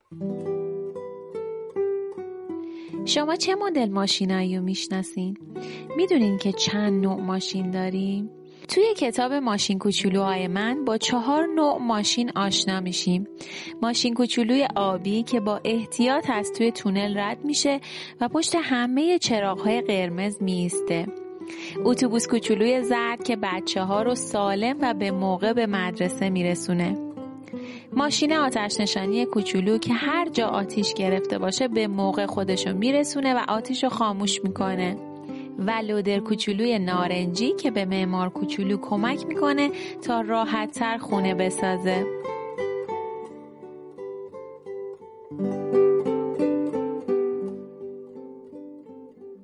شما چه مدل ماشینایی رو میشناسین؟ میدونین که چند نوع ماشین داریم؟ توی کتاب ماشین کوچولوهای من با 4 نوع ماشین آشنا میشیم. ماشین کوچولوی آبی که با احتیاط از توی تونل رد میشه و پشت همه چراغ‌های قرمز میایسته. اتوبوس کوچولوی زرد که بچه‌ها رو سالم و به موقع به مدرسه میرسونه. ماشین آتش نشانی کوچولو که هر جا آتیش گرفته باشه به موقع خودشو میرسونه و آتیشو خاموش میکنه. و لودر کوچولوی نارنجی که به معمار کوچولو کمک میکنه تا راحت‌تر خونه بسازه.